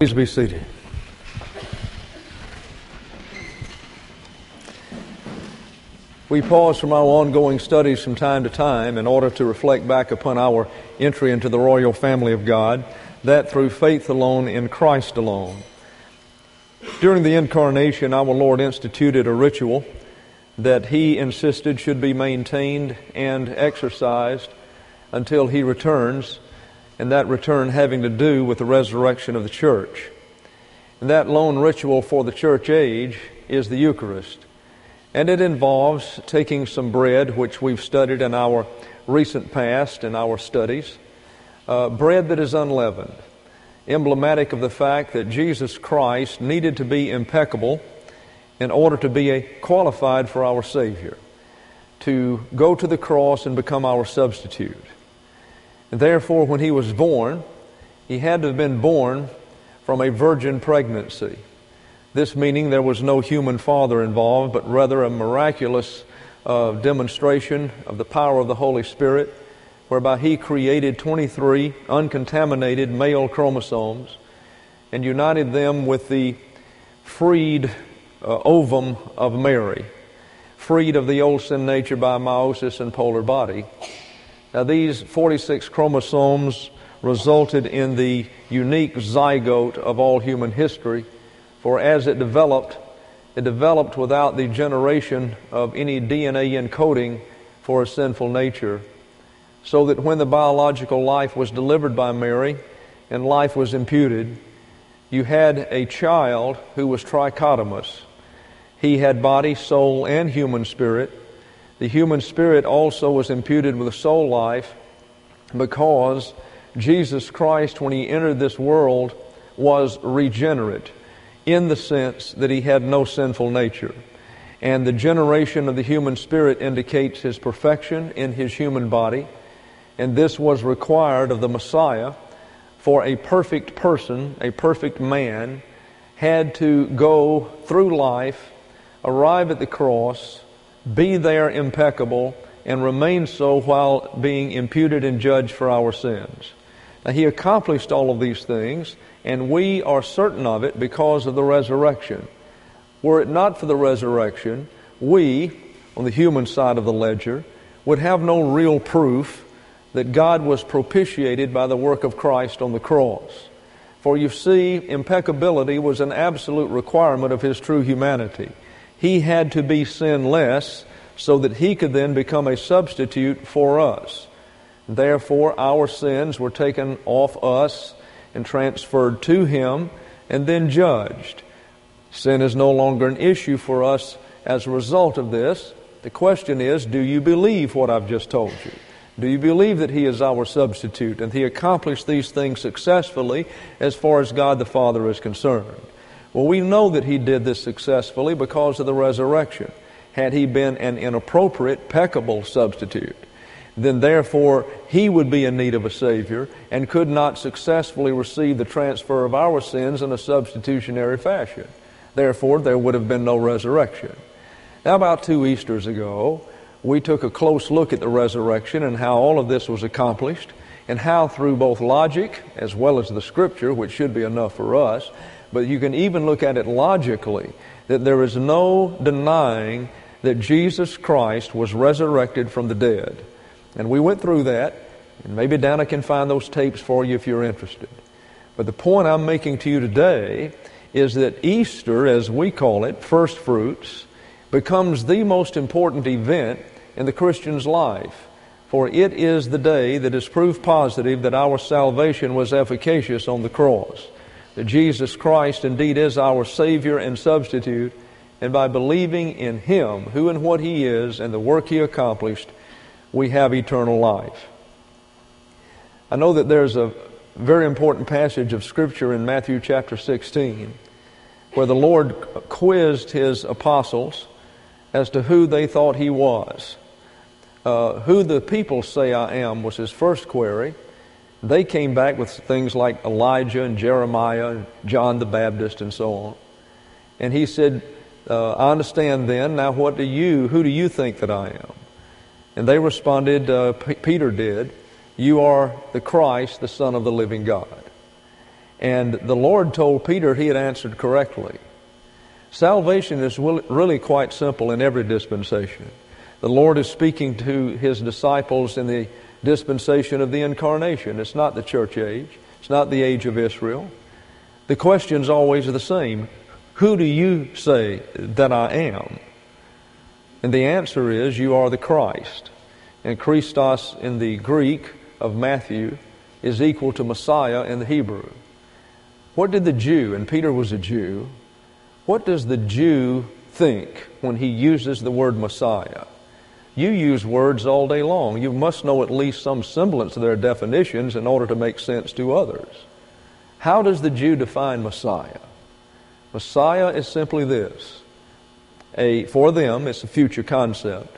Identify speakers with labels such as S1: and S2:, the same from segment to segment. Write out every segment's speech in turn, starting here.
S1: Please be seated. We pause from our ongoing studies from time to time in order to reflect back upon our entry into the royal family of God, that through faith alone in Christ alone. During the Incarnation, our Lord instituted a ritual that He insisted should be maintained and exercised until He returns, and that return having to do with the resurrection of the church. And that lone ritual for the church age is the Eucharist. And it involves taking some bread, which we've studied in our recent past in our studies, bread that is unleavened, emblematic of the fact that Jesus Christ needed to be impeccable in order to be qualified for our Savior, to go to the cross and become our substitute. And therefore, when He was born, He had to have been born from a virgin pregnancy. This meaning there was no human father involved, but rather a miraculous demonstration of the power of the Holy Spirit, whereby He created 23 uncontaminated male chromosomes and united them with the freed ovum of Mary, freed of the old sin nature by meiosis and polar body. Now, these 46 chromosomes resulted in the unique zygote of all human history, for as it developed without the generation of any DNA encoding for a sinful nature, so that when the biological life was delivered by Mary and life was imputed, you had a child who was trichotomous. He had body, soul, and human spirit. The human spirit also was imputed with a soul life because Jesus Christ, when He entered this world, was regenerate in the sense that He had no sinful nature. And the generation of the human spirit indicates His perfection in His human body. And this was required of the Messiah, for a perfect person, a perfect man, had to go through life, arrive at the cross, be there impeccable, and remain so while being imputed and judged for our sins. Now, He accomplished all of these things, and we are certain of it because of the resurrection. Were it not for the resurrection, we, on the human side of the ledger, would have no real proof that God was propitiated by the work of Christ on the cross. For you see, impeccability was an absolute requirement of His true humanity. He had to be sinless so that He could then become a substitute for us. Therefore, our sins were taken off us and transferred to Him and then judged. Sin is no longer an issue for us as a result of this. The question is, do you believe what I've just told you? Do you believe that He is our substitute and He accomplished these things successfully as far as God the Father is concerned? Well, we know that He did this successfully because of the resurrection. Had He been an inappropriate, peccable substitute, then therefore He would be in need of a Savior and could not successfully receive the transfer of our sins in a substitutionary fashion. Therefore, there would have been no resurrection. Now, about 2 Easters ago, we took a close look at the resurrection and how all of this was accomplished, and how through both logic as well as the Scripture, which should be enough for us, but you can even look at it logically, that there is no denying that Jesus Christ was resurrected from the dead. And we went through that, and maybe Dana can find those tapes for you if you're interested. But the point I'm making to you today is that Easter, as we call it, first fruits, becomes the most important event in the Christian's life. For it is the day that is proof positive that our salvation was efficacious on the cross. That Jesus Christ indeed is our Savior and substitute, and by believing in Him, who and what He is, and the work He accomplished, we have eternal life. I know that there's a very important passage of Scripture in Matthew chapter 16, where the Lord quizzed His apostles as to who they thought He was. Who the people say I am was His first query. They came back with things like Elijah and Jeremiah and John the Baptist and so on. And He said, I understand then, now who do you think that I am? And they responded, Peter did, you are the Christ, the Son of the living God. And the Lord told Peter he had answered correctly. Salvation is really quite simple in every dispensation. The Lord is speaking to His disciples in the dispensation of the incarnation. It's not the church age. It's not the age of Israel. The question's always the same. Who do you say that I am? And the answer is, you are the Christ. And Christos in the Greek of Matthew is equal to Messiah in the Hebrew. What did the Jew, and Peter was a Jew, what does the Jew think when he uses the word Messiah? You use words all day long. You must know at least some semblance of their definitions in order to make sense to others. How does the Jew define Messiah? Messiah is simply this. For them, it's a future concept.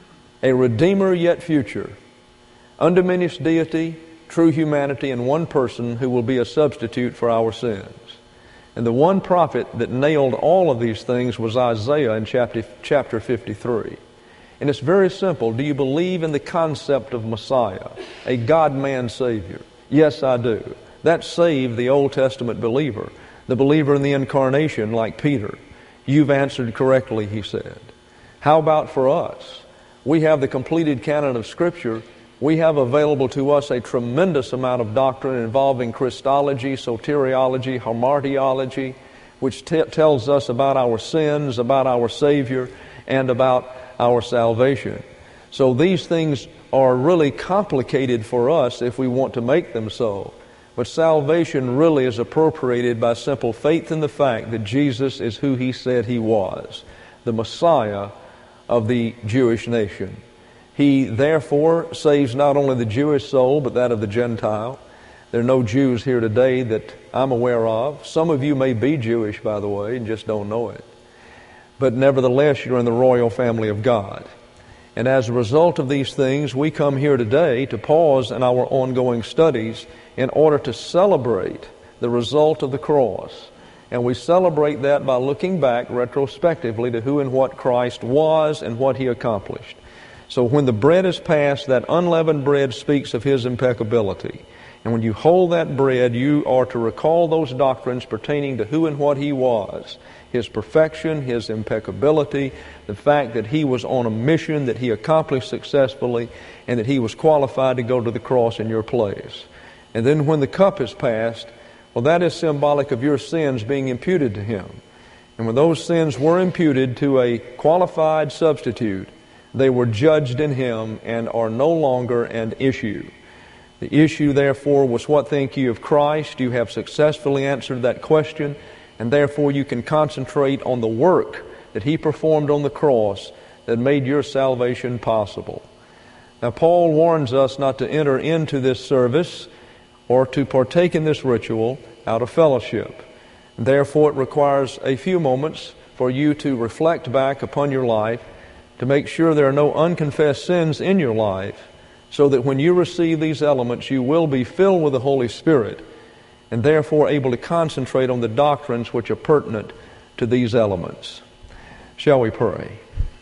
S1: A Redeemer yet future. Undiminished deity, true humanity, and one person who will be a substitute for our sins. And the one prophet that nailed all of these things was Isaiah in chapter 53. And it's very simple. Do you believe in the concept of Messiah, a God-man Savior? Yes, I do. That saved the Old Testament believer, the believer in the incarnation like Peter. You've answered correctly, he said. How about for us? We have the completed canon of Scripture. We have available to us a tremendous amount of doctrine involving Christology, soteriology, hamartiology, which tells us about our sins, about our Savior, and about our salvation. So these things are really complicated for us if we want to make them so. But salvation really is appropriated by simple faith in the fact that Jesus is who He said He was, the Messiah of the Jewish nation. He therefore saves not only the Jewish soul, but that of the Gentile. There are no Jews here today that I'm aware of. Some of you may be Jewish, by the way, and just don't know it. But nevertheless, you're in the royal family of God. And as a result of these things, we come here today to pause in our ongoing studies in order to celebrate the result of the cross. And we celebrate that by looking back retrospectively to who and what Christ was and what He accomplished. So when the bread is passed, that unleavened bread speaks of His impeccability. And when you hold that bread, you are to recall those doctrines pertaining to who and what He was. His perfection, His impeccability, the fact that He was on a mission that He accomplished successfully, and that He was qualified to go to the cross in your place. And then when the cup is passed, well, that is symbolic of your sins being imputed to Him. And when those sins were imputed to a qualified substitute, they were judged in Him and are no longer an issue. The issue, therefore, was, what think you of Christ? You have successfully answered that question, and therefore you can concentrate on the work that He performed on the cross that made your salvation possible. Now, Paul warns us not to enter into this service or to partake in this ritual out of fellowship. Therefore, it requires a few moments for you to reflect back upon your life, to make sure there are no unconfessed sins in your life, so that when you receive these elements, you will be filled with the Holy Spirit, and therefore able to concentrate on the doctrines which are pertinent to these elements. Shall we pray?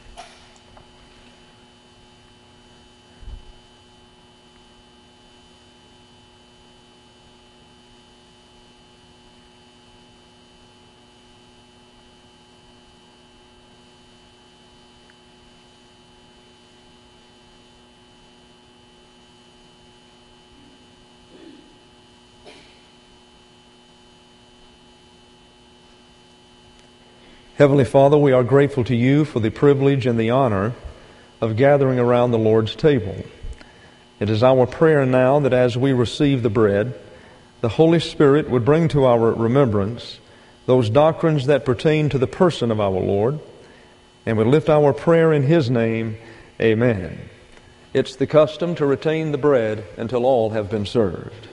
S1: Heavenly Father, we are grateful to You for the privilege and the honor of gathering around the Lord's table. It is our prayer now that as we receive the bread, the Holy Spirit would bring to our remembrance those doctrines that pertain to the person of our Lord, and would lift our prayer in His name. Amen. It's the custom to retain the bread until all have been served.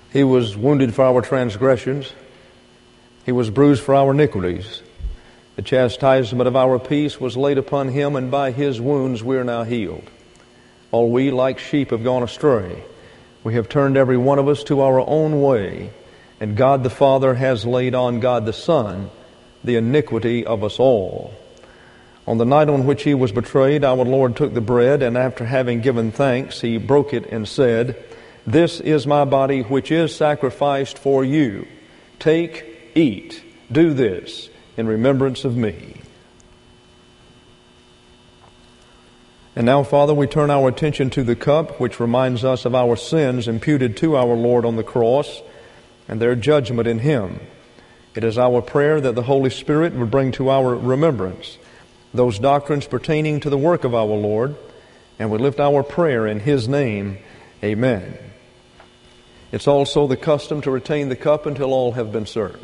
S1: He was wounded for our transgressions. He was bruised for our iniquities. The chastisement of our peace was laid upon him, and by his wounds we are now healed. All we, like sheep, have gone astray. We have turned every one of us to our own way, and God the Father has laid on God the Son the iniquity of us all. On the night on which he was betrayed, our Lord took the bread, and after having given thanks, he broke it and said, "This is my body which is sacrificed for you. Take, eat, do this in remembrance of me." And now, Father, we turn our attention to the cup, which reminds us of our sins imputed to our Lord on the cross and their judgment in him. It is our prayer that the Holy Spirit would bring to our remembrance those doctrines pertaining to the work of our Lord, and we lift our prayer in his name. Amen. It's also the custom to retain the cup until all have been served.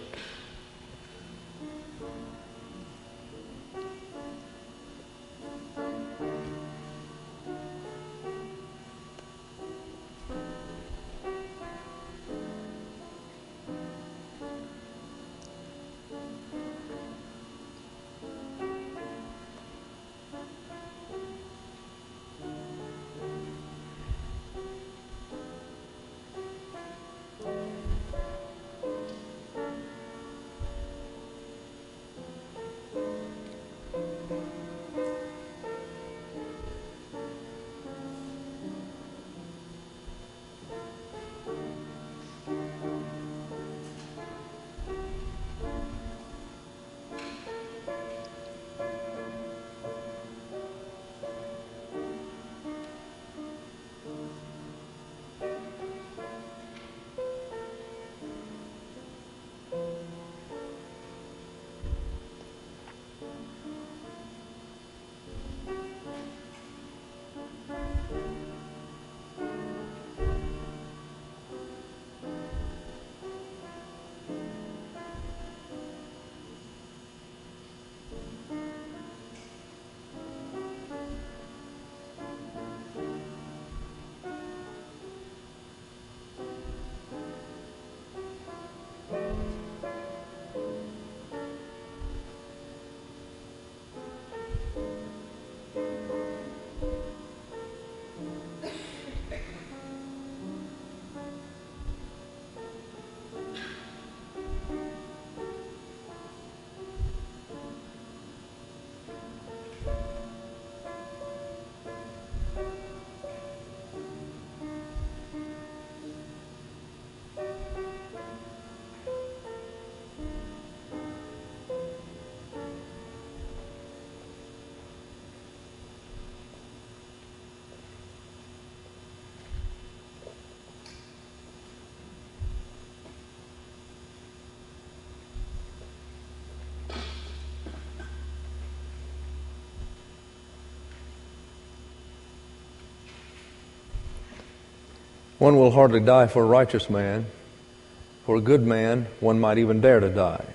S1: One will hardly die for a righteous man. For a good man, one might even dare to die.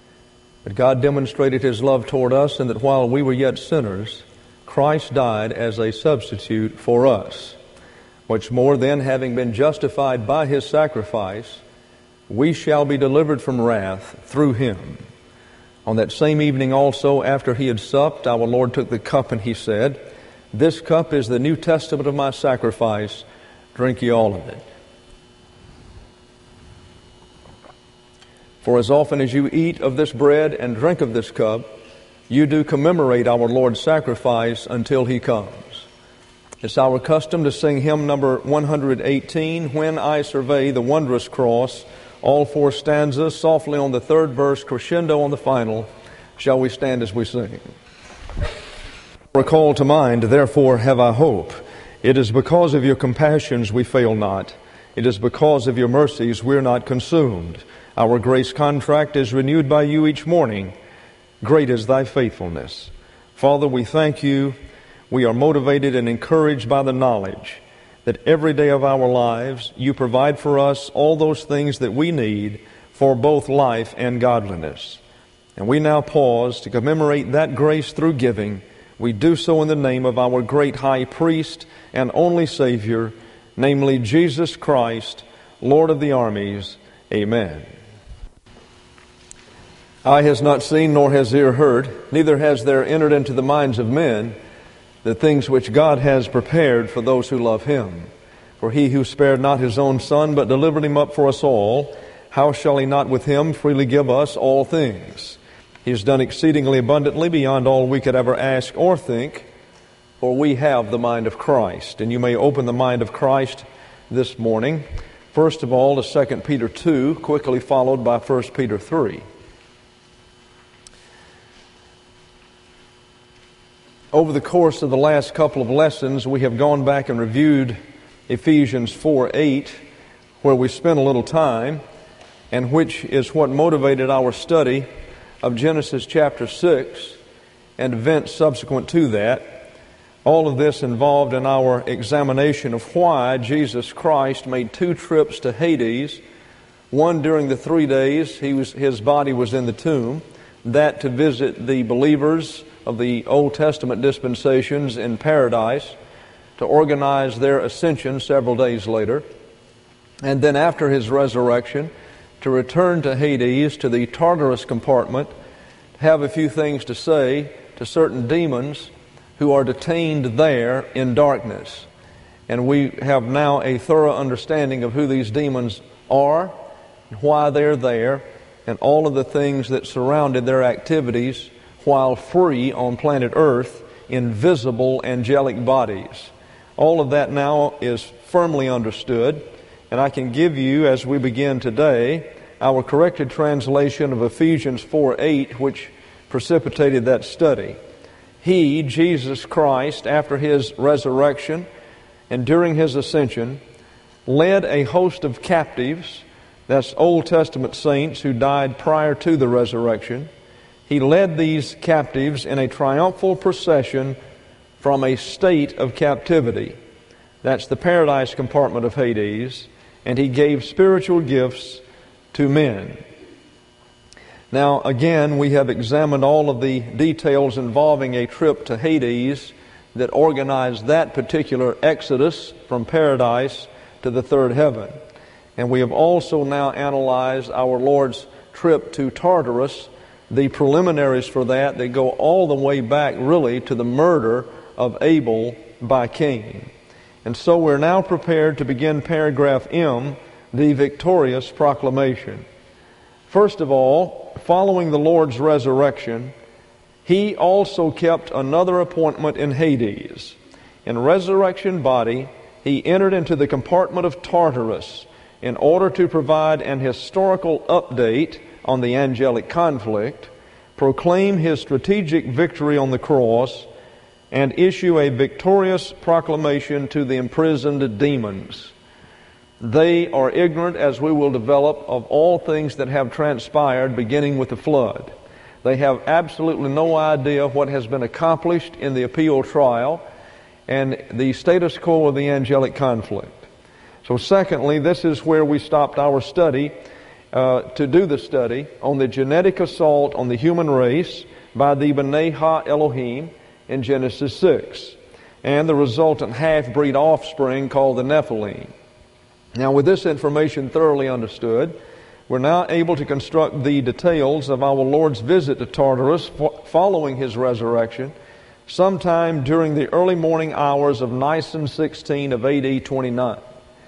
S1: But God demonstrated his love toward us in that while we were yet sinners, Christ died as a substitute for us. Much more then, having been justified by his sacrifice, we shall be delivered from wrath through him. On that same evening also, after he had supped, our Lord took the cup and he said, "This cup is the New Testament of my sacrifice. Drink ye all of it. For as often as you eat of this bread and drink of this cup, you do commemorate our Lord's sacrifice until he comes." It's our custom to sing hymn number 118, "When I Survey the Wondrous Cross," all four stanzas, softly on the third verse, crescendo on the final. Shall we stand as we sing? "Recall to mind, therefore have I hope. It is because of your compassions we fail not. It is because of your mercies we're not consumed. Our grace contract is renewed by you each morning. Great is thy faithfulness." Father, we thank you. We are motivated and encouraged by the knowledge that every day of our lives you provide for us all those things that we need for both life and godliness. And we now pause to commemorate that grace through giving. We do so in the name of our great high priest and only Savior, namely Jesus Christ, Lord of the armies. Amen. Eye has not seen, nor has ear heard, neither has there entered into the minds of men the things which God has prepared for those who love Him. For He who spared not His own Son, but delivered Him up for us all, how shall He not with Him freely give us all things? He has done exceedingly abundantly beyond all we could ever ask or think, for we have the mind of Christ. And you may open the mind of Christ this morning, first of all, to 2 Peter 2, quickly followed by 1 Peter 3. Over the course of the last couple of lessons, we have gone back and reviewed Ephesians 4:8, where we spent a little time, and which is what motivated our study of Genesis chapter 6 and events subsequent to that. All of this involved in our examination of why Jesus Christ made 2 trips to Hades, one during the 3 days his body was in the tomb, that to visit the believers of the Old Testament dispensations in paradise, to organize their ascension several days later, and then after His resurrection, to return to Hades, to the Tartarus compartment, to have a few things to say to certain demons who are detained there in darkness. And we have now a thorough understanding of who these demons are, why they're there, and all of the things that surrounded their activities while free on planet Earth in visible angelic bodies. All of that now is firmly understood, and I can give you, as we begin today, our corrected translation of Ephesians 4:8, which precipitated that study. He, Jesus Christ, after His resurrection and during His ascension, led a host of captives, that's Old Testament saints who died prior to the resurrection. He led these captives in a triumphal procession from a state of captivity. That's the paradise compartment of Hades, and He gave spiritual gifts to men. Now, again, we have examined all of the details involving a trip to Hades that organized that particular exodus from paradise to the third heaven. And we have also now analyzed our Lord's trip to Tartarus, the preliminaries for that go all the way back really to the murder of Abel by Cain. And so we're now prepared to begin paragraph M, the victorious proclamation. First of all, following the Lord's resurrection, He also kept another appointment in Hades. In resurrection body, He entered into the compartment of Tartarus in order to provide an historical update on the angelic conflict, proclaim His strategic victory on the cross, and issue a victorious proclamation to the imprisoned demons. They are ignorant, as we will develop, of all things that have transpired beginning with the flood. They have absolutely no idea what has been accomplished in the appeal trial and the status quo of the angelic conflict. So secondly, this is where we stopped our study to do the study on the genetic assault on the human race by the B'nai Ha-Elohim in Genesis 6 and the resultant half-breed offspring called the Nephilim. Now, with this information thoroughly understood, we're now able to construct the details of our Lord's visit to Tartarus following His resurrection sometime during the early morning hours of Nisan 16 of AD 29.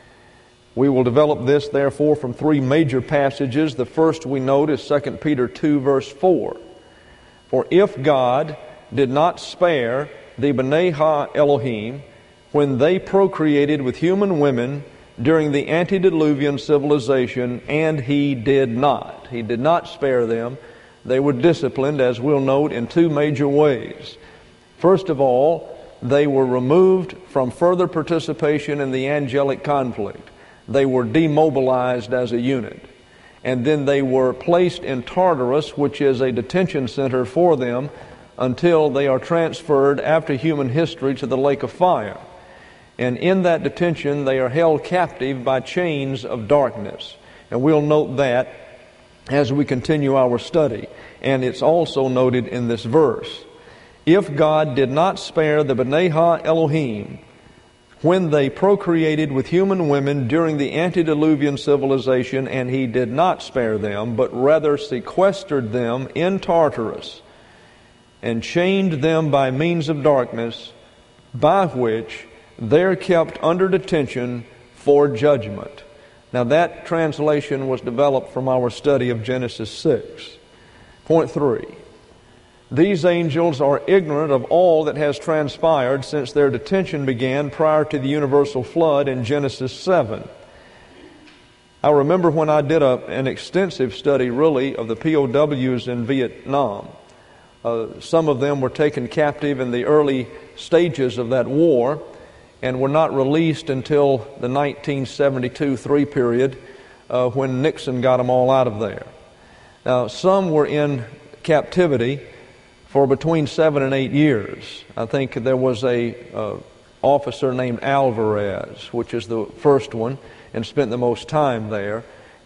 S1: We will develop this, therefore, from 3 major passages. The first we note is 2 Peter 2, verse 4. For if God did not spare the B'nai Ha-Elohim when they procreated with human women during the antediluvian civilization, and He did not. He did not spare them. They were disciplined, as we'll note, in 2 major ways. First of all, they were removed from further participation in the angelic conflict. They were demobilized as a unit. And then they were placed in Tartarus, which is a detention center for them, until they are transferred after human history to the lake of fire. And in that detention, they are held captive by chains of darkness. And we'll note that as we continue our study. And it's also noted in this verse. If God did not spare the B'nai Ha-Elohim when they procreated with human women during the antediluvian civilization, and he did not spare them, but rather sequestered them in Tartarus and chained them by means of darkness, by which they're kept under detention for judgment. Now that translation was developed from our study of Genesis 6. Point 3. These angels are ignorant of all that has transpired since their detention began prior to the universal flood in Genesis 7. I remember when I did an extensive study, really, of the POWs in Vietnam. Some of them were taken captive in the early stages of that war and were not released until the 1972-3 period when Nixon got them all out of there. Now, some were in captivity for between 7 and 8 years. I think there was a officer named Alvarez, which is the first one, and spent the most time there.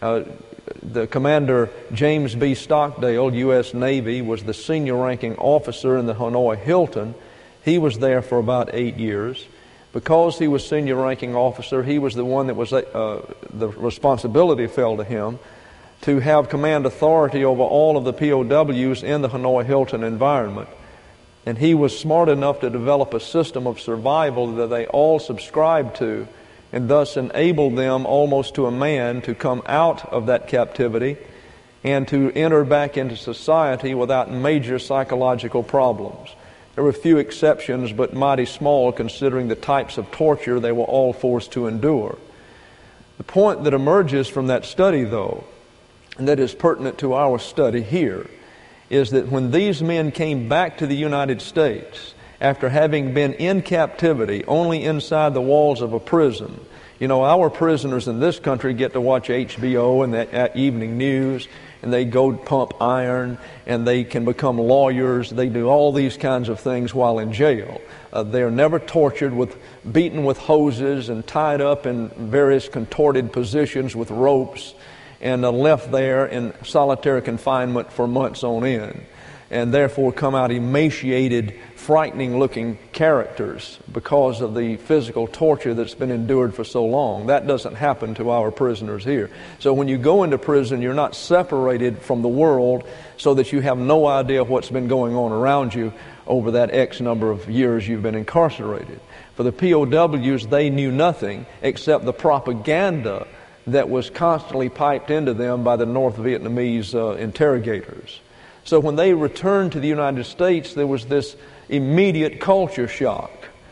S1: The commander, James B. Stockdale, U.S. Navy, was the senior ranking officer in the Hanoi Hilton. He was there for about 8 years. Because he was senior ranking officer, he was the one that was the responsibility fell to him to have command authority over all of the POWs in the Hanoi Hilton environment. And he was smart enough to develop a system of survival that they all subscribed to, and thus enabled them almost to a man to come out of that captivity and to enter back into society without major psychological problems. There were a few exceptions, but mighty small considering the types of torture they were all forced to endure. The point that emerges from that study, though, and that is pertinent to our study here, is that when these men came back to the United States after having been in captivity only inside the walls of a prison. You know, our prisoners in this country get to watch HBO and that evening news, and they go pump iron, and they can become lawyers. They do all these kinds of things while in jail. They are never tortured, beaten with hoses and tied up in various contorted positions with ropes, and left there in solitary confinement for months on end, and therefore come out emaciated, frightening-looking characters because of the physical torture that's been endured for so long. That doesn't happen to our prisoners here. So when you go into prison, you're not separated from the world so that you have no idea what's been going on around you over that X number of years you've been incarcerated. For the POWs, they knew nothing except the propaganda that was constantly piped into them by the North Vietnamese interrogators. So when they returned to the United States, there was this immediate culture shock.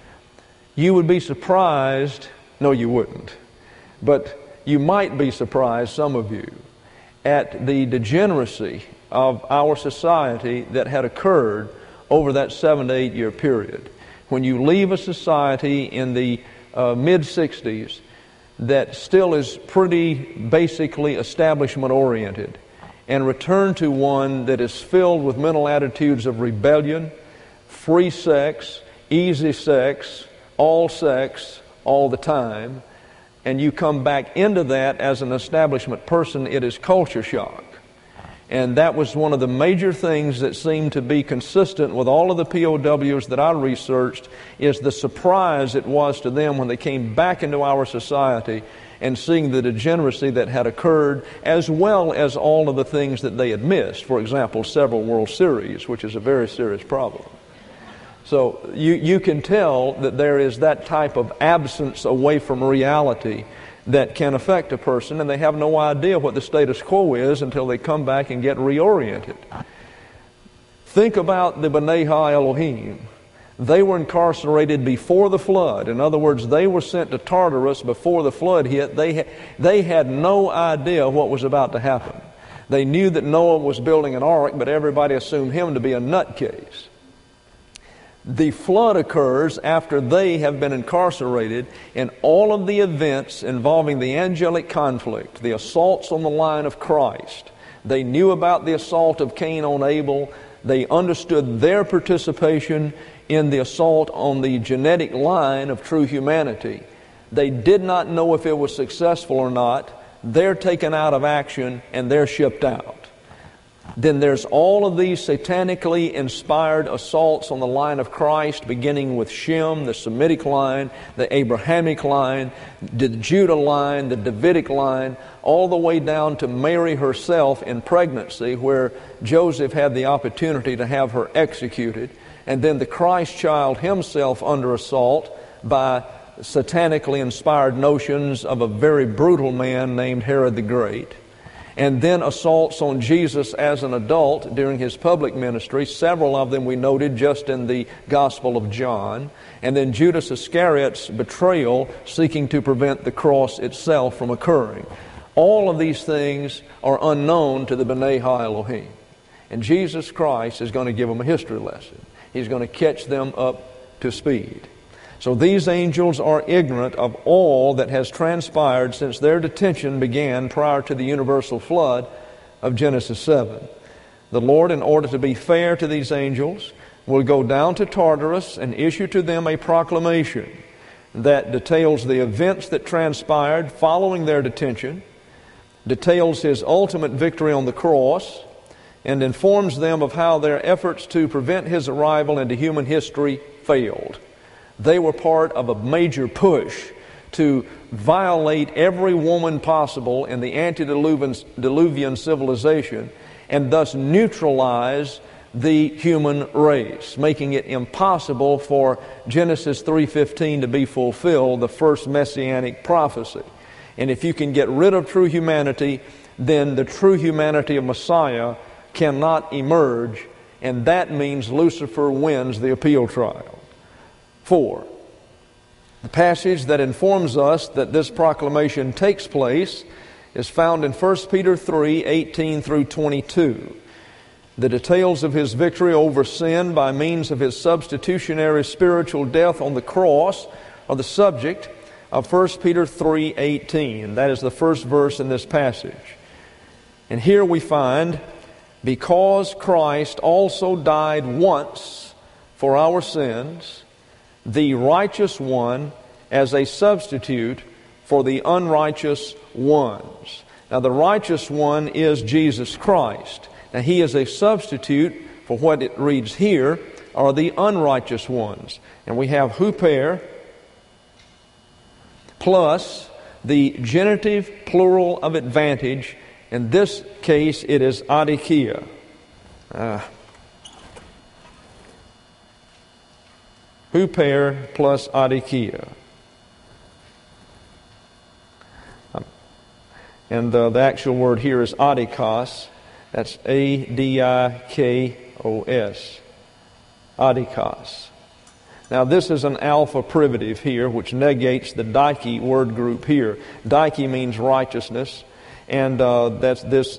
S1: You would be surprised, no you wouldn't, but you might be surprised, some of you, at the degeneracy of our society that had occurred over that 7 to 8 year period. When you leave a society in the mid-60s that still is pretty basically establishment-oriented and return to one that is filled with mental attitudes of rebellion, free sex, easy sex, all the time, and you come back into that as an establishment person, it is culture shock. And that was one of the major things that seemed to be consistent with all of the POWs that I researched, is the surprise it was to them when they came back into our society and seeing the degeneracy that had occurred, as well as all of the things that they had missed. For example, several World Series, which is a very serious problem. So you can tell that there is that type of absence away from reality that can affect a person, and they have no idea what the status quo is until they come back and get reoriented. Think about the B'nai Ha-Elohim. They were incarcerated before the flood. In other words, they were sent to Tartarus before the flood hit. They had no idea what was about to happen. They knew that Noah was building an ark, but everybody assumed him to be a nutcase. The flood occurs after they have been incarcerated, and all of the events involving the angelic conflict, the assaults on the line of Christ. They knew about the assault of Cain on Abel. They understood their participation in the assault on the genetic line of true humanity. They did not know if it was successful or not. They're taken out of action and they're shipped out. Then there's all of these satanically inspired assaults on the line of Christ, beginning with Shem, the Semitic line, the Abrahamic line, the Judah line, the Davidic line, all the way down to Mary herself in pregnancy, where Joseph had the opportunity to have her executed, and then the Christ child himself under assault by satanically inspired notions of a very brutal man named Herod the Great. And then assaults on Jesus as an adult during his public ministry, several of them we noted just in the Gospel of John. And then Judas Iscariot's betrayal, seeking to prevent the cross itself from occurring. All of these things are unknown to the B'nai HaElohim. And Jesus Christ is going to give them a history lesson. He's going to catch them up to speed. So these angels are ignorant of all that has transpired since their detention began prior to the universal flood of Genesis 7. The Lord, in order to be fair to these angels, will go down to Tartarus and issue to them a proclamation that details the events that transpired following their detention, details His ultimate victory on the cross, and informs them of how their efforts to prevent His arrival into human history failed. They were part of a major push to violate every woman possible in the antediluvian civilization and thus neutralize the human race, making it impossible for Genesis 3:15 to be fulfilled, the first messianic prophecy. And if you can get rid of true humanity, then the true humanity of Messiah cannot emerge, and that means Lucifer wins the appeal trial. 4. The passage that informs us that this proclamation takes place is found in 1 Peter 3:18 through 22. The details of His victory over sin by means of His substitutionary spiritual death on the cross are the subject of 1 Peter 3:18. That is the first verse in this passage. And here we find, because Christ also died once for our sins, the righteous one as a substitute for the unrighteous ones. Now the righteous one is Jesus Christ. Now He is a substitute for what it reads here are the unrighteous ones. And we have huper plus the genitive plural of advantage. In this case it is adikia. Huper plus adikia. And the actual word here is adikos. That's A-D-I-K-O-S. Adikos. Now this is an alpha privative here, which negates the dike word group here. Dike means righteousness, and that's this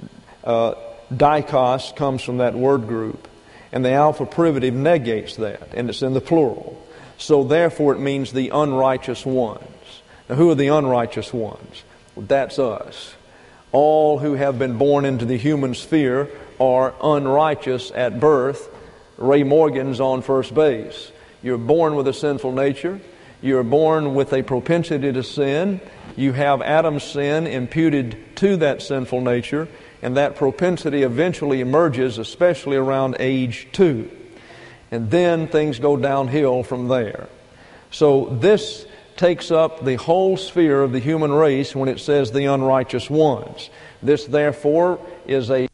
S1: dikos comes from that word group. And the alpha privative negates that, and it's in the plural. So therefore it means the unrighteous ones. Now who are the unrighteous ones? Well, that's us. All who have been born into the human sphere are unrighteous at birth. Ray Morgan's on first base. You're born with a sinful nature. You're born with a propensity to sin. You have Adam's sin imputed to that sinful nature. And that propensity eventually emerges, especially around age 2. And then things go downhill from there. So this takes up the whole sphere of the human race when it says the unrighteous ones. This, therefore, is a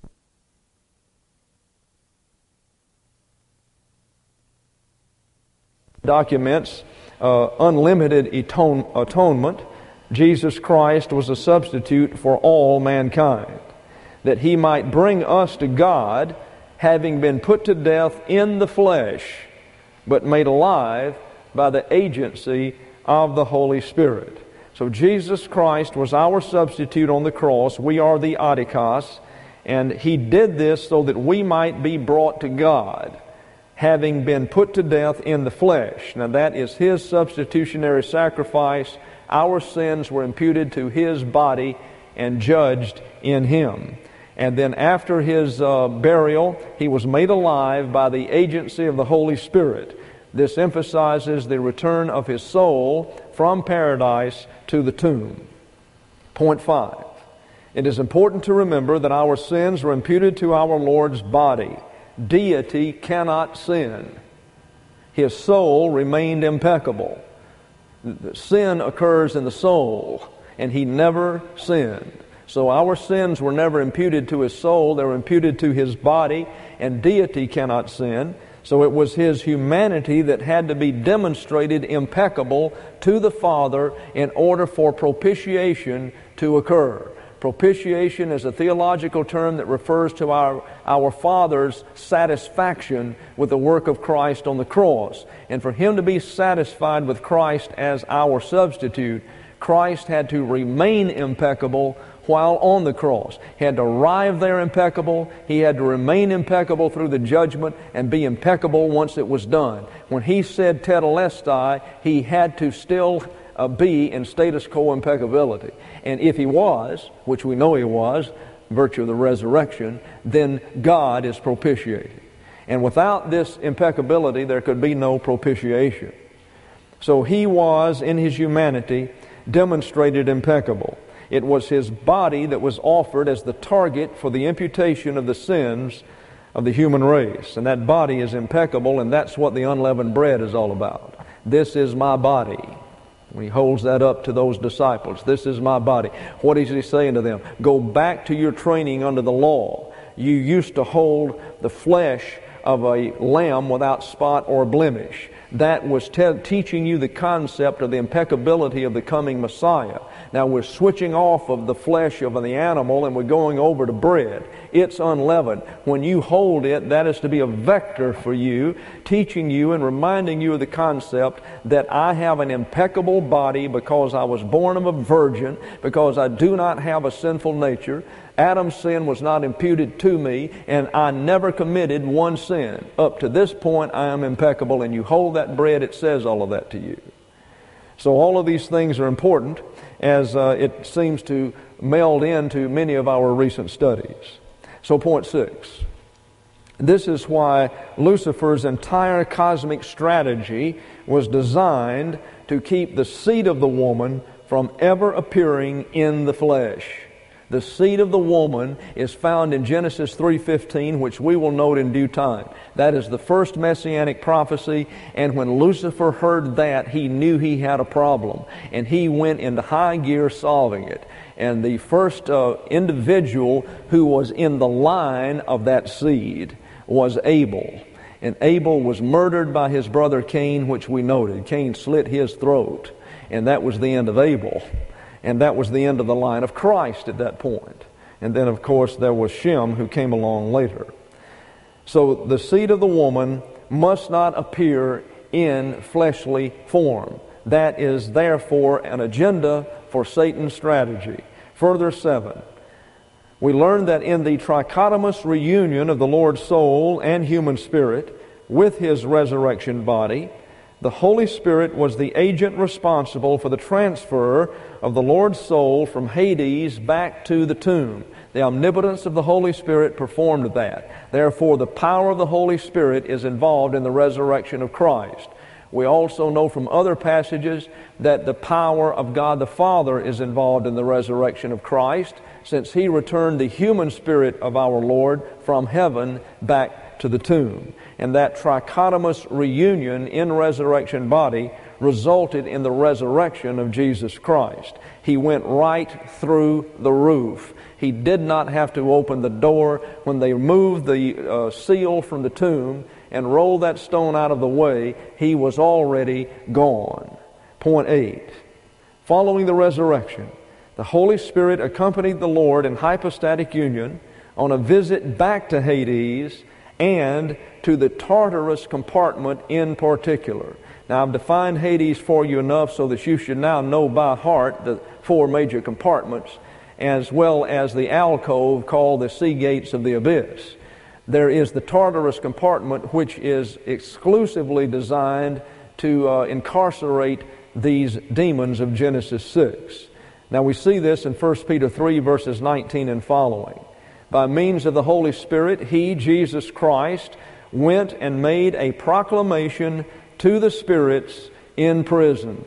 S1: documents unlimited atonement. Jesus Christ was a substitute for all mankind, that He might bring us to God, having been put to death in the flesh, but made alive by the agency of the Holy Spirit. So Jesus Christ was our substitute on the cross. We are the adikos, and He did this so that we might be brought to God, having been put to death in the flesh. Now that is His substitutionary sacrifice. Our sins were imputed to His body and judged in Him. And then after His burial, He was made alive by the agency of the Holy Spirit. This emphasizes the return of His soul from paradise to the tomb. Point 5. It is important to remember that our sins were imputed to our Lord's body. Deity cannot sin. His soul remained impeccable. Sin occurs in the soul, and He never sinned. So our sins were never imputed to His soul, they were imputed to His body, and deity cannot sin. So it was His humanity that had to be demonstrated impeccable to the Father in order for propitiation to occur. Propitiation is a theological term that refers to our Father's satisfaction with the work of Christ on the cross. And for Him to be satisfied with Christ as our substitute, Christ had to remain impeccable while on the cross. He had to arrive there impeccable. He had to remain impeccable through the judgment and be impeccable once it was done. When He said tetelestai, He had to still be in status quo impeccability. And if He was, which we know He was, in virtue of the resurrection, then God is propitiated. And without this impeccability, there could be no propitiation. So He was, in His humanity, demonstrated impeccable. It was His body that was offered as the target for the imputation of the sins of the human race. And that body is impeccable, and that's what the unleavened bread is all about. This is my body. When He holds that up to those disciples, this is my body. What is He saying to them? Go back to your training under the law. You used to hold the flesh of a lamb without spot or blemish. That was teaching you the concept of the impeccability of the coming Messiah. Now we're switching off of the flesh of the animal and we're going over to bread. It's unleavened. When you hold it, that is to be a vector for you, teaching you and reminding you of the concept that I have an impeccable body because I was born of a virgin, because I do not have a sinful nature. Adam's sin was not imputed to me, and I never committed one sin. Up to this point, I am impeccable, and you hold that bread, it says all of that to you. So all of these things are important, as it seems to meld into many of our recent studies. So point 6. This is why Lucifer's entire cosmic strategy was designed to keep the seed of the woman from ever appearing in the flesh. The seed of the woman is found in Genesis 3:15, which we will note in due time. That is the first messianic prophecy, and when Lucifer heard that, he knew he had a problem, and he went into high gear solving it. And the first individual who was in the line of that seed was Abel. And Abel was murdered by his brother Cain, which we noted. Cain slit his throat, and that was the end of Abel. And that was the end of the line of Christ at that point. And then, of course, there was Shem who came along later. So the seed of the woman must not appear in fleshly form. That is, therefore, an agenda for Satan's strategy. Further, 7. We learn that in the trichotomous reunion of the Lord's soul and human spirit with His resurrection body, the Holy Spirit was the agent responsible for the transfer of the Lord's soul from Hades back to the tomb. The omnipotence of the Holy Spirit performed that. Therefore, the power of the Holy Spirit is involved in the resurrection of Christ. We also know from other passages that the power of God the Father is involved in the resurrection of Christ, since He returned the human spirit of our Lord from heaven back to the tomb. And that trichotomous reunion in resurrection body resulted in the resurrection of Jesus Christ. He went right through the roof. He did not have to open the door. When they moved the seal from the tomb and rolled that stone out of the way, He was already gone. Point 8. Following the resurrection, the Holy Spirit accompanied the Lord in hypostatic union on a visit back to Hades and to the Tartarus compartment in particular. Now, I've defined Hades for you enough so that you should now know by heart the 4 major compartments, as well as the alcove called the sea gates of the abyss. There is the Tartarus compartment, which is exclusively designed to incarcerate these demons of Genesis 6. Now, we see this in 1 Peter 3, verses 19 and following. By means of the Holy Spirit, He, Jesus Christ, went and made a proclamation to the spirits in prison.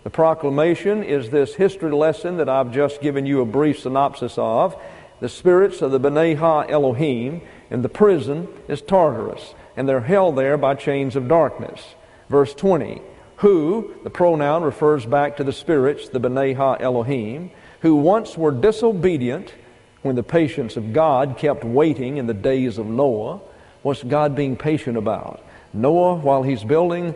S1: The proclamation is this history lesson that I've just given you a brief synopsis of. The spirits of the B'nai Ha Elohim, and the prison is Tartarus, and they're held there by chains of darkness. Verse 20, who, the pronoun refers back to the spirits, the B'nai Ha Elohim, who once were disobedient when the patience of God kept waiting in the days of Noah. What's God being patient about? Noah, while he's building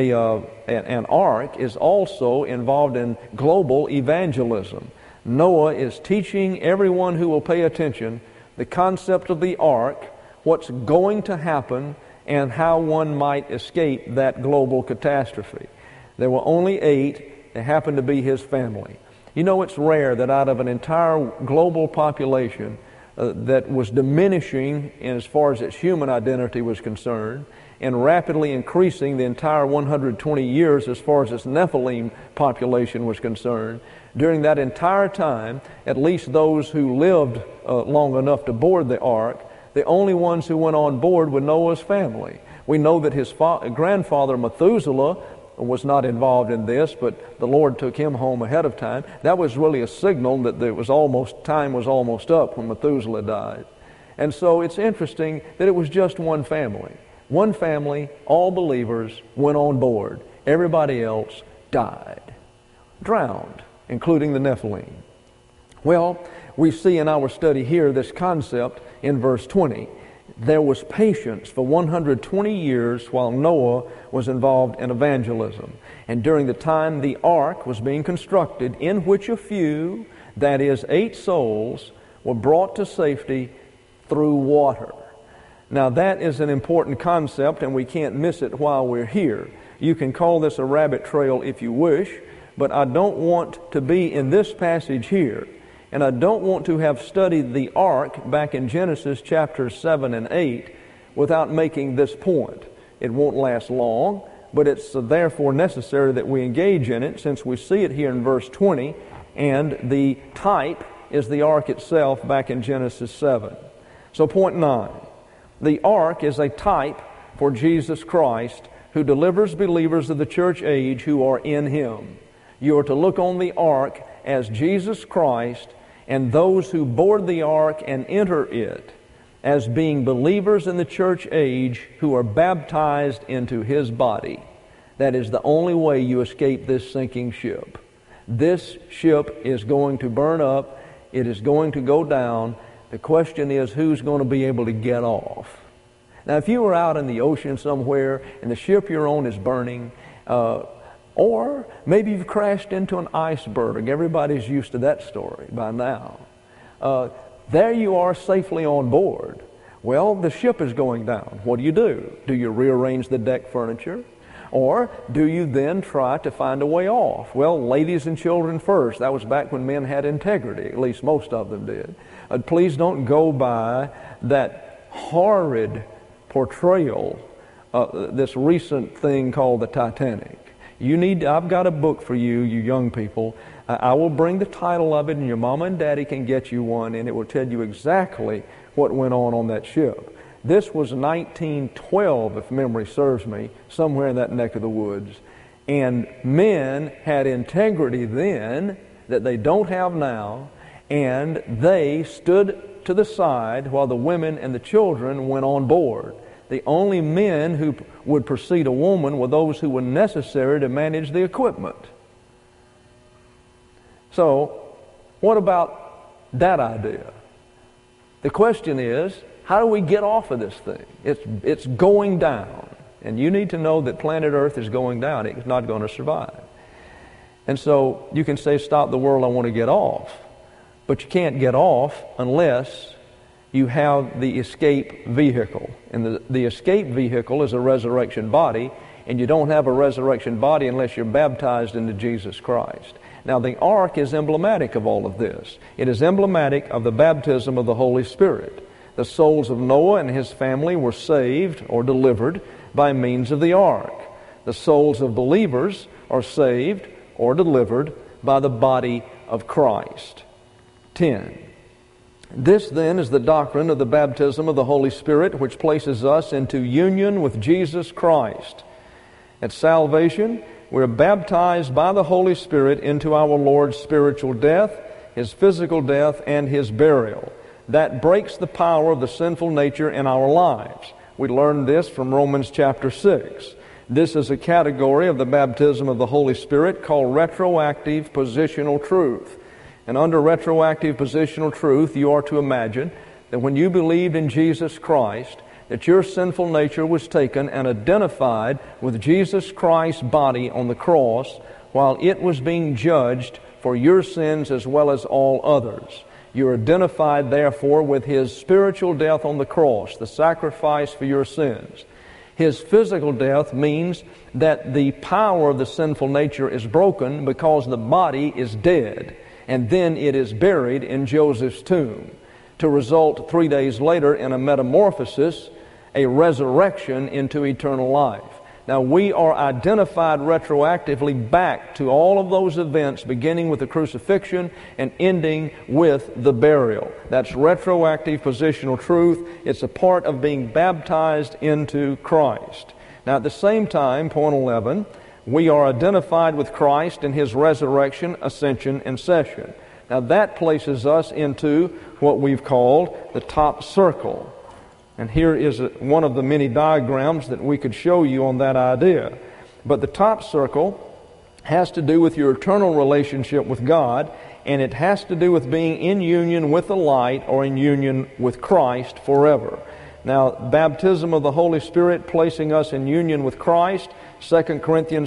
S1: an ark, is also involved in global evangelism. Noah is teaching everyone who will pay attention the concept of the ark, what's going to happen, and how one might escape that global catastrophe. There were only 8. They happened to be his family. You know, it's rare that out of an entire global population that was diminishing as far as its human identity was concerned, and rapidly increasing the entire 120 years as far as its Nephilim population was concerned, during that entire time, at least those who lived long enough to board the ark, the only ones who went on board were Noah's family. We know that his grandfather Methuselah was not involved in this, but the Lord took him home ahead of time. That was really a signal that time was almost up when Methuselah died. And so it's interesting that it was just one family. One family, all believers, went on board. Everybody else died, drowned, including the Nephilim. Well, we see in our study here this concept in verse 20. There was patience for 120 years while Noah was involved in evangelism. And during the time the ark was being constructed, in which a few, that is 8 souls, were brought to safety through water. Now that is an important concept, and we can't miss it while we're here. You can call this a rabbit trail if you wish, but I don't want to be in this passage here. And I don't want to have studied the ark back in Genesis chapters 7 and 8 without making this point. It won't last long, but it's therefore necessary that we engage in it, since we see it here in verse 20, and the type is the ark itself back in Genesis 7. So point 9, the ark is a type for Jesus Christ, who delivers believers of the church age who are in Him. You are to look on the ark as Jesus Christ, and those who board the ark and enter it as being believers in the church age who are baptized into His body. That is the only way you escape this sinking ship. This ship is going to burn up. It is going to go down. The question is, who's going to be able to get off? Now, if you were out in the ocean somewhere and the ship you're on is burning, or maybe you've crashed into an iceberg. Everybody's used to that story by now. There you are safely on board. Well, the ship is going down. What do? Do you rearrange the deck furniture? Or do you then try to find a way off? Well, ladies and children first. That was back when men had integrity. At least most of them did. Please don't go by that horrid portrayal, this recent thing called the Titanic. I've got a book for you, you young people. I will bring the title of it, and your mama and daddy can get you one, and it will tell you exactly what went on that ship. This was 1912, if memory serves me, somewhere in that neck of the woods. And men had integrity then that they don't have now, and they stood to the side while the women and the children went on board. The only men who would precede a woman were those who were necessary to manage the equipment. So, what about that idea? The question is, how do we get off of this thing? It's going down. And you need to know that planet Earth is going down. It's not going to survive. And so, you can say, stop the world, I want to get off. But you can't get off unless you have the escape vehicle. And the escape vehicle is a resurrection body, and you don't have a resurrection body unless you're baptized into Jesus Christ. Now, the ark is emblematic of all of this. It is emblematic of the baptism of the Holy Spirit. The souls of Noah and his family were saved or delivered by means of the ark. The souls of believers are saved or delivered by the body of Christ. 10. This then is the doctrine of the baptism of the Holy Spirit, which places us into union with Jesus Christ. At salvation, We're baptized by the Holy Spirit into our Lord's spiritual death, His physical death, and His burial. That breaks the power of the sinful nature in our lives. We learned this from Romans chapter 6. This is a category of the baptism of the Holy Spirit called retroactive positional truth. And under retroactive positional truth, you are to imagine that when you believed in Jesus Christ, that your sinful nature was taken and identified with Jesus Christ's body on the cross while it was being judged for your sins as well as all others. You're identified, therefore, with His spiritual death on the cross, the sacrifice for your sins. His physical death means that the power of the sinful nature is broken because the body is dead, and then it is buried in Joseph's tomb, to result 3 days later in a metamorphosis, a resurrection into eternal life. Now, we are identified retroactively back to all of those events, beginning with the crucifixion and ending with the burial. That's retroactive positional truth. It's a part of being baptized into Christ. Now, at the same time, point 11, we are identified with Christ in His resurrection, ascension, and session. Now, that places us into what we've called the top circle. And here is one of the many diagrams that we could show you on that idea. But the top circle has to do with your eternal relationship with God, and it has to do with being in union with the light or in union with Christ forever. Now, baptism of the Holy Spirit placing us in union with Christ, 2 Corinthians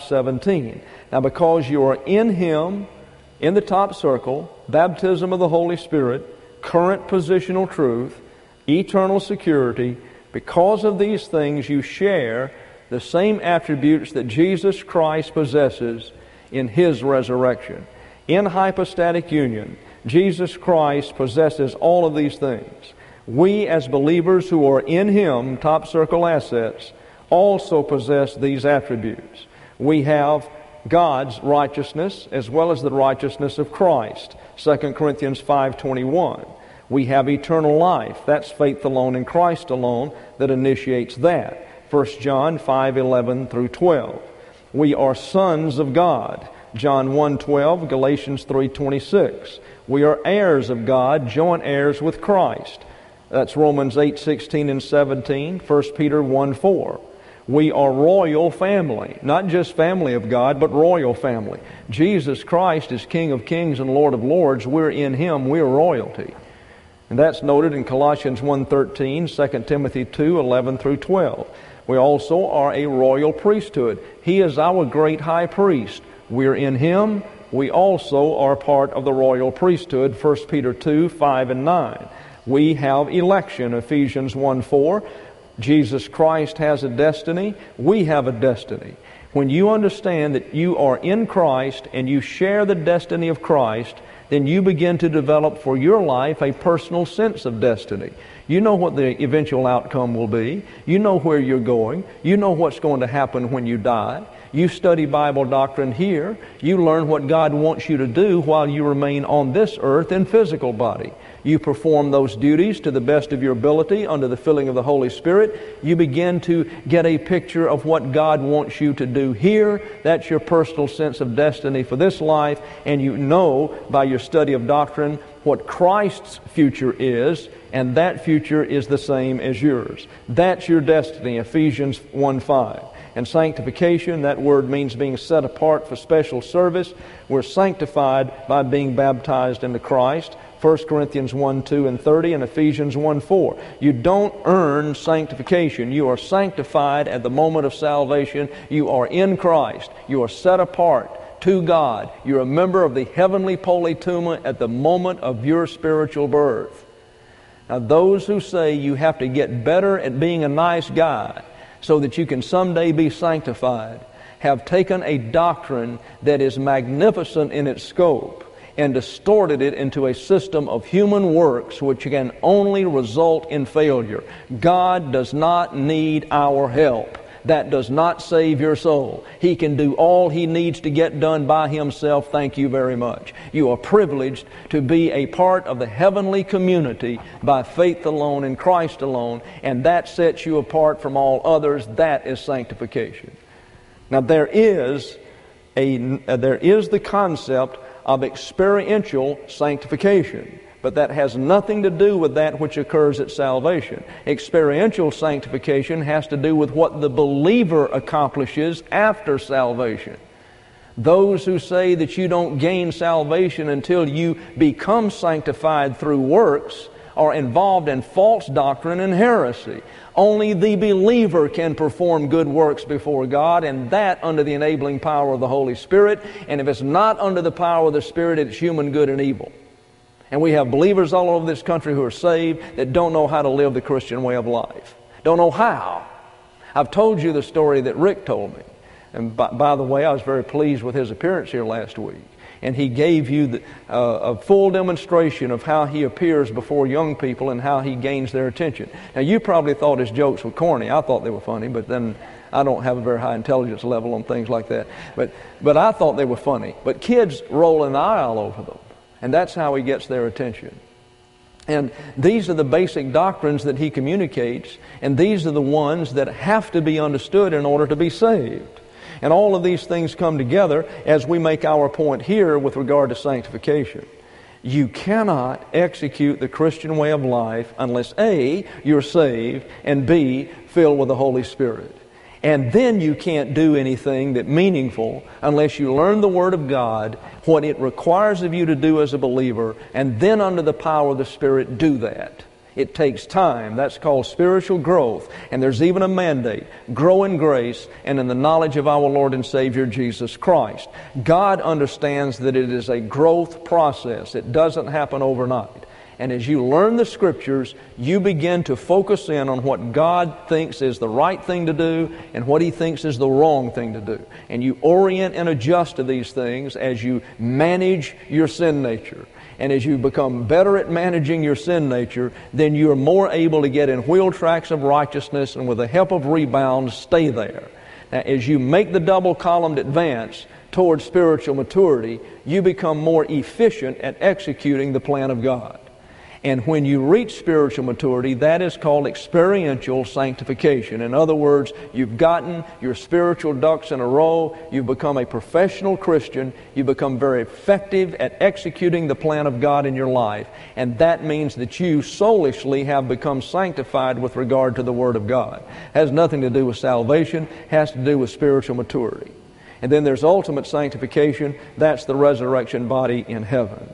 S1: 5:17. Now, because you are in Him, in the top circle, baptism of the Holy Spirit, current positional truth, eternal security, because of these things you share the same attributes that Jesus Christ possesses in His resurrection. In hypostatic union, Jesus Christ possesses all of these things. We as believers who are in Him, top circle assets, also possess these attributes. We have God's righteousness as well as the righteousness of Christ, 2 Corinthians 5:21. We have eternal life. That's faith alone in Christ alone that initiates that. 1 John 5:11 through 12. We are sons of God. John 1:12, Galatians 3:26. We are heirs of God, joint heirs with Christ. That's Romans 8:16 and 17, 1 Peter 1:4. We are royal family, not just family of God, but royal family. Jesus Christ is King of kings and Lord of lords. We're in Him. We're royalty. And that's noted in Colossians 1:13, 2 Timothy 2:11 through 12. We also are a royal priesthood. He is our great high priest. We're in Him. We also are part of the royal priesthood, 1 Peter 2:5 and 9. We have election, Ephesians 1:4. Jesus Christ has a destiny. We have a destiny. When you understand that you are in Christ and you share the destiny of Christ, then you begin to develop for your life a personal sense of destiny. You know what the eventual outcome will be. You know where you're going. You know what's going to happen when you die. You study Bible doctrine here. You learn what God wants you to do while you remain on this earth in physical body. You perform those duties to the best of your ability under the filling of the Holy Spirit. You begin to get a picture of what God wants you to do here. That's your personal sense of destiny for this life. And you know by your study of doctrine what Christ's future is, and that future is the same as yours. That's your destiny, Ephesians 1:5. And sanctification, that word means being set apart for special service. We're sanctified by being baptized into Christ. 1 Corinthians 1:2 and 30 and Ephesians 1:4. You don't earn sanctification. You are sanctified at the moment of salvation. You are in Christ. You are set apart to God. You're a member of the heavenly politeuma at the moment of your spiritual birth. Now, those who say you have to get better at being a nice guy so that you can someday be sanctified have taken a doctrine that is magnificent in its scope and distorted it into a system of human works which can only result in failure. God does not need our help. That does not save your soul. He can do all He needs to get done by Himself. Thank you very much. You are privileged to be a part of the heavenly community by faith alone in Christ alone, and that sets you apart from all others. That is sanctification. Now there is the concept of experiential sanctification, but that has nothing to do with that which occurs at salvation. Experiential sanctification has to do with what the believer accomplishes after salvation. Those who say that you don't gain salvation until you become sanctified through works are involved in false doctrine and heresy. Only the believer can perform good works before God, and that under the enabling power of the Holy Spirit. And if it's not under the power of the Spirit, it's human good and evil. And we have believers all over this country who are saved that don't know how to live the Christian way of life. Don't know how. I've told you the story that Rick told me. And by the way, I was very pleased with his appearance here last week. And he gave you a full demonstration of how he appears before young people and how he gains their attention. Now, you probably thought his jokes were corny. I thought they were funny, but then I don't have a very high intelligence level on things like that. But I thought they were funny. But kids roll an eye all over them. And that's how he gets their attention. And these are the basic doctrines that he communicates, and these are the ones that have to be understood in order to be saved. And all of these things come together as we make our point here with regard to sanctification. You cannot execute the Christian way of life unless A, you're saved, and B, filled with the Holy Spirit. And then you can't do anything that's meaningful unless you learn the Word of God, what it requires of you to do as a believer, and then under the power of the Spirit do that. It takes time. That's called spiritual growth. And there's even a mandate. Grow in grace and in the knowledge of our Lord and Savior Jesus Christ. God understands that it is a growth process. It doesn't happen overnight. And as you learn the Scriptures, you begin to focus in on what God thinks is the right thing to do and what He thinks is the wrong thing to do. And you orient and adjust to these things as you manage your sin nature. And as you become better at managing your sin nature, then you are more able to get in wheel tracks of righteousness and with the help of rebounds, stay there. Now, as you make the double-columned advance towards spiritual maturity, you become more efficient at executing the plan of God. And when you reach spiritual maturity, that is called experiential sanctification. In other words, you've gotten your spiritual ducks in a row, you've become a professional Christian, you become very effective at executing the plan of God in your life. And that means that you soulishly have become sanctified with regard to the Word of God. It has nothing to do with salvation, it has to do with spiritual maturity. And then there's ultimate sanctification, that's the resurrection body in heaven.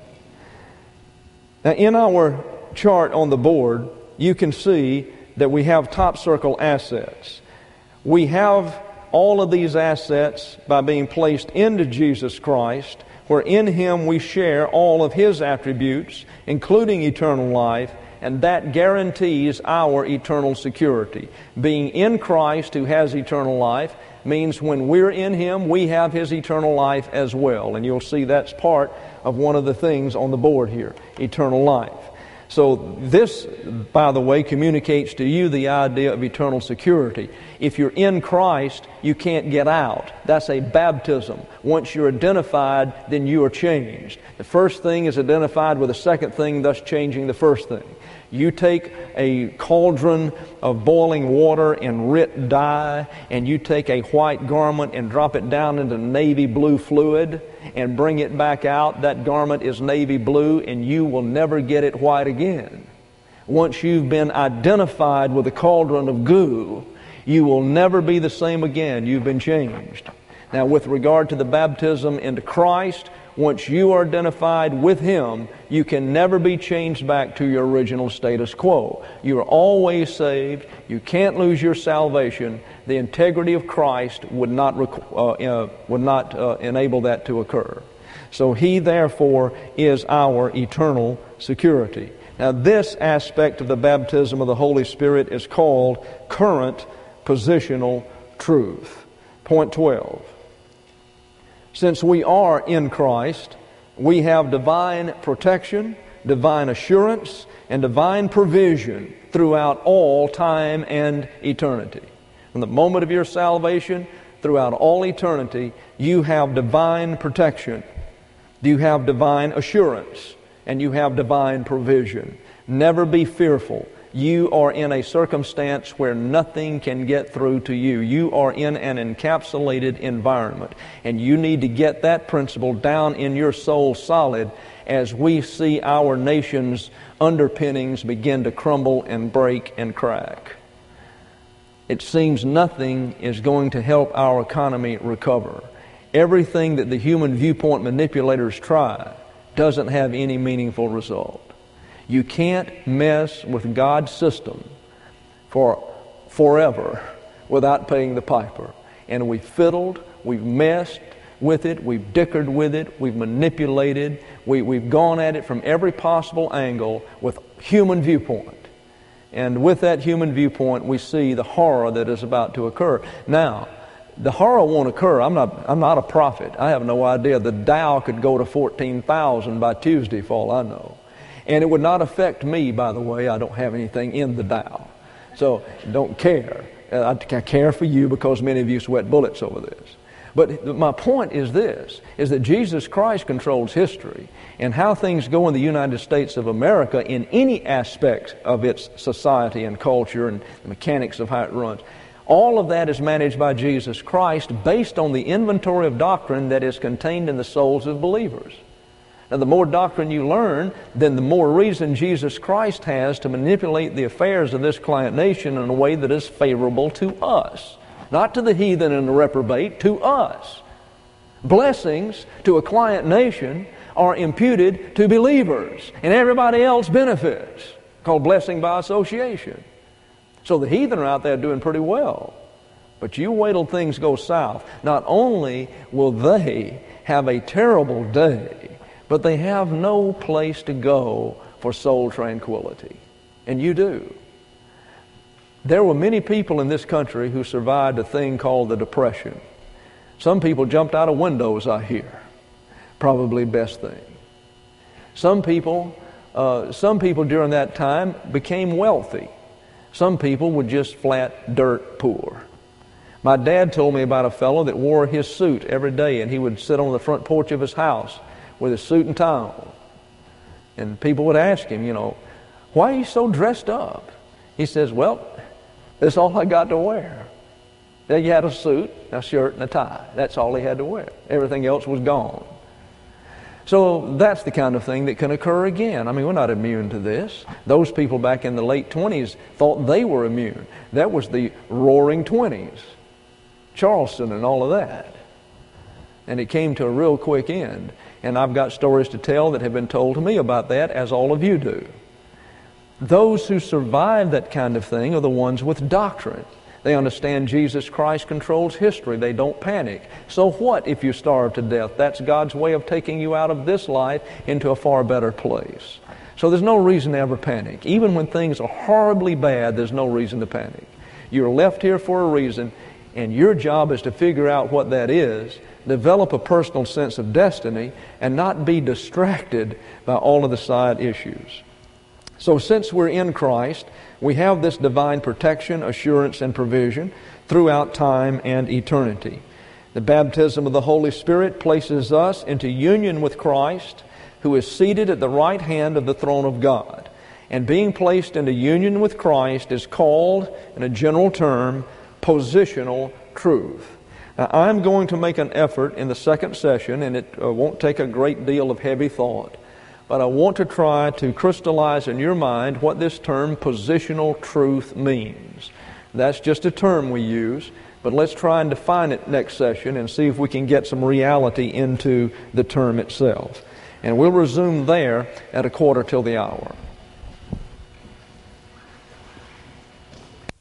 S1: Now, in our chart on the board, you can see that we have top circle assets. We have all of these assets by being placed into Jesus Christ, where in Him we share all of His attributes, including eternal life, and that guarantees our eternal security. Being in Christ, who has eternal life, means when we're in Him, we have His eternal life as well. And you'll see that's part of one of the things on the board here, eternal life. So this, by the way, communicates to you the idea of eternal security. If you're in Christ, you can't get out. That's a baptism. Once you're identified, then you are changed. The first thing is identified with the second thing, thus changing the first thing. You take a cauldron of boiling water and writ dye, and you take a white garment and drop it down into navy blue fluid and bring it back out. That garment is navy blue, and you will never get it white again. Once you've been identified with the cauldron of goo, you will never be the same again. You've been changed. Now, with regard to the baptism into Christ, once you are identified with Him, you can never be changed back to your original status quo. You are always saved. You can't lose your salvation. The integrity of Christ would not enable that to occur. So He, therefore, is our eternal security. Now, this aspect of the baptism of the Holy Spirit is called current positional truth. Point 12. Since we are in Christ, we have divine protection, divine assurance, and divine provision throughout all time and eternity. From the moment of your salvation, throughout all eternity, you have divine protection, you have divine assurance, and you have divine provision. Never be fearful. You are in a circumstance where nothing can get through to you. You are in an encapsulated environment. And you need to get that principle down in your soul solid as we see our nation's underpinnings begin to crumble and break and crack. It seems nothing is going to help our economy recover. Everything that the human viewpoint manipulators try doesn't have any meaningful result. You can't mess with God's system for forever without paying the piper. And we've fiddled, we've messed with it, we've dickered with it, we've manipulated, we've gone at it from every possible angle with human viewpoint. And with that human viewpoint, we see the horror that is about to occur. Now, the horror won't occur. I'm not a prophet. I have no idea. The Dow could go to 14,000 by Tuesday, for all I know. And it would not affect me, by the way. I don't have anything in the Dow. So, don't care. I care for you because many of you sweat bullets over this. But my point is this, is that Jesus Christ controls history, and how things go in the United States of America in any aspect of its society and culture and the mechanics of how it runs. All of that is managed by Jesus Christ based on the inventory of doctrine that is contained in the souls of believers. Now, the more doctrine you learn, then the more reason Jesus Christ has to manipulate the affairs of this client nation in a way that is favorable to us. Not to the heathen and the reprobate, to us. Blessings to a client nation are imputed to believers, and everybody else benefits, called blessing by association. So the heathen are out there doing pretty well. But you wait till things go south. Not only will they have a terrible day, but they have no place to go for soul tranquility. And you do. There were many people in this country who survived a thing called the Depression. Some people jumped out of windows, I hear. Probably best thing. Some people during that time became wealthy. Some people were just flat dirt poor. My dad told me about a fellow that wore his suit every day, and he would sit on the front porch of his house with his suit and tie on. And people would ask him, why are you so dressed up? He says, well, that's all I got to wear. He had a suit, a shirt, and a tie. That's all he had to wear. Everything else was gone. So that's the kind of thing that can occur again. I mean, we're not immune to this. Those people back in the late 20s thought they were immune. That was the roaring 20s. Charleston and all of that. And it came to a real quick end. And I've got stories to tell that have been told to me about that, as all of you do. Those who survive that kind of thing are the ones with doctrine. They understand Jesus Christ controls history. They don't panic. So what if you starve to death? That's God's way of taking you out of this life into a far better place. So there's no reason to ever panic. Even when things are horribly bad, there's no reason to panic. You're left here for a reason, and your job is to figure out what that is, develop a personal sense of destiny, and not be distracted by all of the side issues. So since we're in Christ, we have this divine protection, assurance, and provision throughout time and eternity. The baptism of the Holy Spirit places us into union with Christ, who is seated at the right hand of the throne of God. And being placed into union with Christ is called, in a general term, positional truth. Now, I'm going to make an effort in the second session, and it won't take a great deal of heavy thought, but I want to try to crystallize in your mind what this term positional truth means. That's just a term we use, but let's try and define it next session and see if we can get some reality into the term itself. And we'll resume there at 1:15 till the hour.